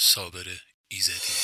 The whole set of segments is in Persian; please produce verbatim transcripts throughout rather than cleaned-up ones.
صابر ایزدی.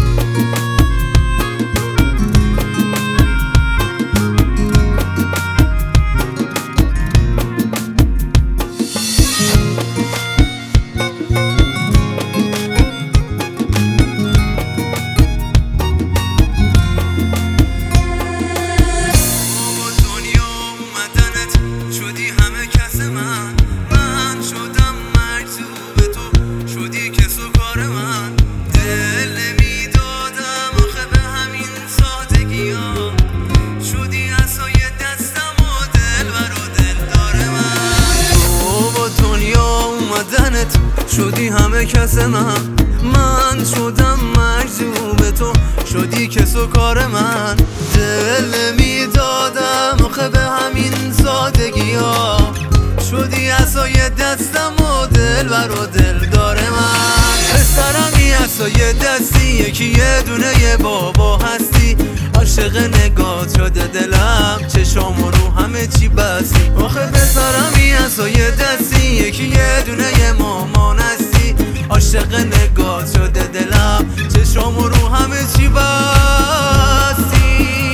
شدی همه کس من، من شدم مجذوب تو، شدی کس و کار من. دل نمیدادم آخه به همین سادگی ها، شدی عصای دستم و دل بر و دلدار من. پسرمی عصای دستی، یکی یه دونه یه بابا هستی. عاشق نگات شده دلم، چشام و رو همه چی بستی. آخه پسرمی عصای دستی، یکی یه دونه یه مامان هستی. عاشق نگات شده دلم، چشام و رو همه چی بستی.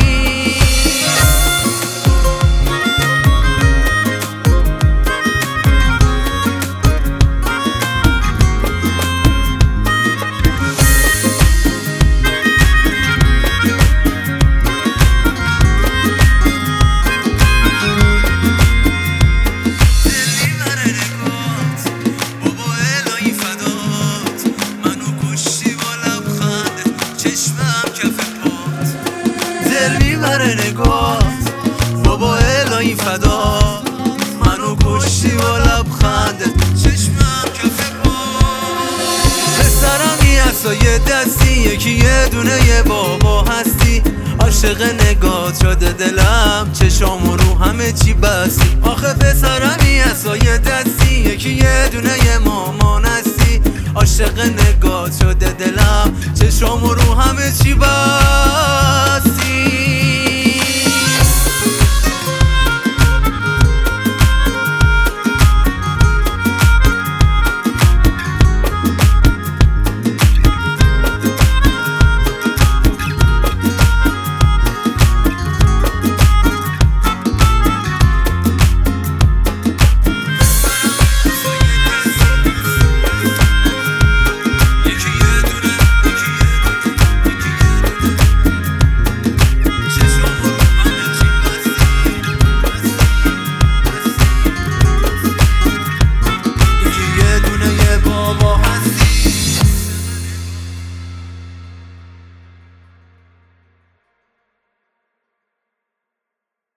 دل میبره نگات بابا الهی فدا، منو کشتی با لبخندت، چشمم کف پات. پسرمی عصای دستی، یکی یه دونه یه بابا هستی. عاشق نگات شده دلم، چشام و رو همه چی بستی. آخه پسرمی عصای دستی، یکی یه دونه یه مامان هستی. عاشق نگات شده دلم، چشام و رو همه چی بستی.